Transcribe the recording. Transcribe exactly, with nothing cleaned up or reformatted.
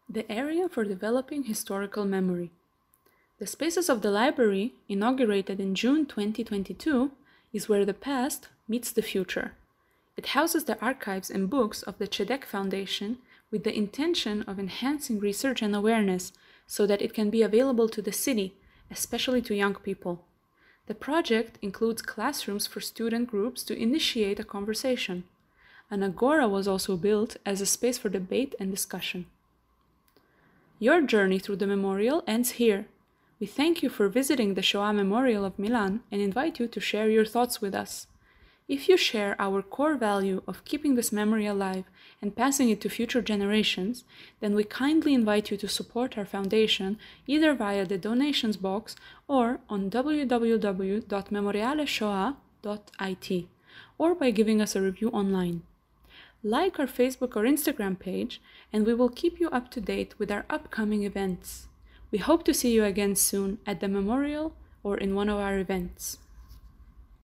The area for developing historical memory. The spaces of the library, inaugurated in June twenty twenty-two, is where the past meets the future. It houses the archives and books of the Tzedek Foundation with the intention of enhancing research and awareness so that it can be available to the city, especially to young people. The project includes classrooms for student groups to initiate a conversation. An agora was also built as a space for debate and discussion. Your journey through the memorial ends here. We thank you for visiting the Shoah Memorial of Milan and invite you to share your thoughts with us. If you share our core value of keeping this memory alive and passing it to future generations, then we kindly invite you to support our foundation either via the donations box or on w w w dot memoriale shoah dot i t or by giving us a review online. Like our Facebook or Instagram page, and we will keep you up to date with our upcoming events. We hope to see you again soon at the memorial or in one of our events.